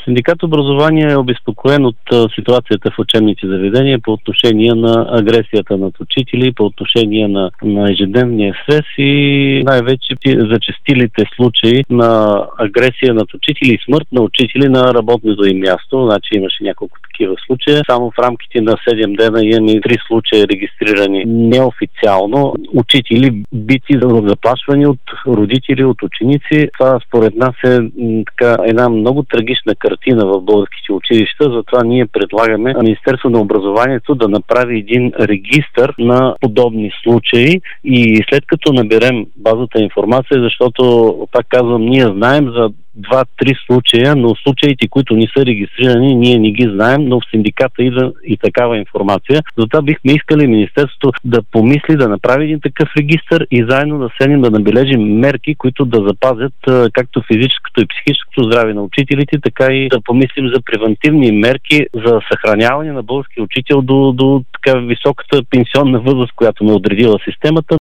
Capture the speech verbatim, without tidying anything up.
Синдикат образование е обезпокоен от ситуацията в учебните заведения по отношение на агресията над учители, по отношение на, на ежедневния стрес и най-вече зачестилите случаи на агресия над учители и смърт на учители на работното им място. Значи имаше няколко такива случая. Само в рамките на седем дена имаме три случая регистрирани неофициално. Учители бити, заплашвани от родители, от ученици. Това според нас е така една много трагична картина в българските училища. Затова ние предлагаме Министерство на образованието да направи един регистър на подобни случаи и след като наберем базата информация, защото, пак казвам, ние знаем за два-три случая, но случаите, които не са регистрирани, ние не ги знаем, но в синдиката идва и такава информация. Затова бихме искали Министерството да помисли да направи един такъв регистър и заедно да седнем да набележим мерки, които да запазят както физическото и психическото здраве на учителите, така и да помислим за превентивни мерки за съхраняване на български учител до, до така високата пенсионна възраст, която ме отредила системата.